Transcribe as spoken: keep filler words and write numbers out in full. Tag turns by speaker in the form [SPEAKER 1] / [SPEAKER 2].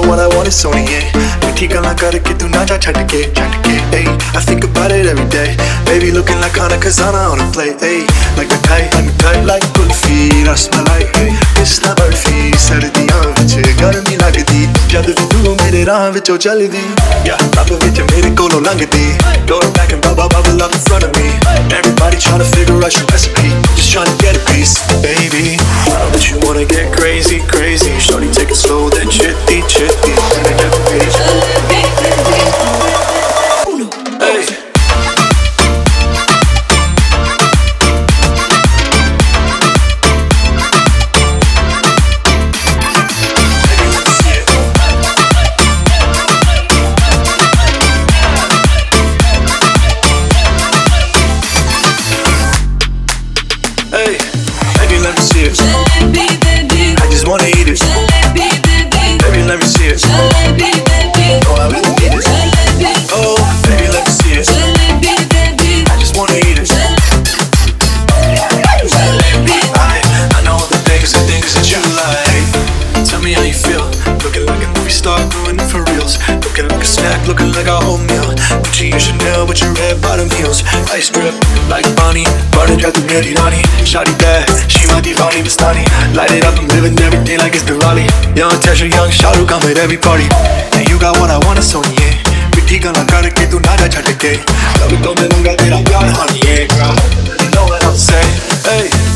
[SPEAKER 1] what I want is सोनिए मिठी गल्लां करके तू ना जा छड्ड के छड्ड के hey I think about it every day baby looking like Hana Kazana on a plate hey like a tight I'm tight like kulfi rasmalai hey इस ना बर्फी सर्दियां विच गर्मी लगदी जद भी तू मेरे राह विचों चलदी yeah रब विच मेरे कोलों लंघदी door back and bubble bubble up in front of me everybody trying to figure out your recipe just trying to get a piece baby but you wanna get crazy crazy shorty take it slow then chitty chitty and I get the page hey Hey, baby, let me see it. Jalebi, baby. I just wanna eat it. Jalebi, baby. Baby, let me see it. Jalebi, baby. Oh, I really need it. Jalebi. Oh, baby, let me see it. Jalebi, baby. I just wanna eat it. Jalebi. I, I know the things and things that you like. Tell me how you feel. Looking like a movie star, doing it for reals. Looking like a snack, looking like a whole meal. Gucci and Chanel with your red bottom heels. Ice drip like Bonnie. Butter drop the beauty naughty. Shawty bad, she my divani Bastani. Light it up, I'm living every day like it's Diwali. Young Tesha, young Shahrukh, come at every party. And you got what I want, Sonia. मिठी गल्लां करके तू ना जा छड्ड के कभी तो मैं मंगा तेरा प्यार honey yeah girl you know what I'm saying hey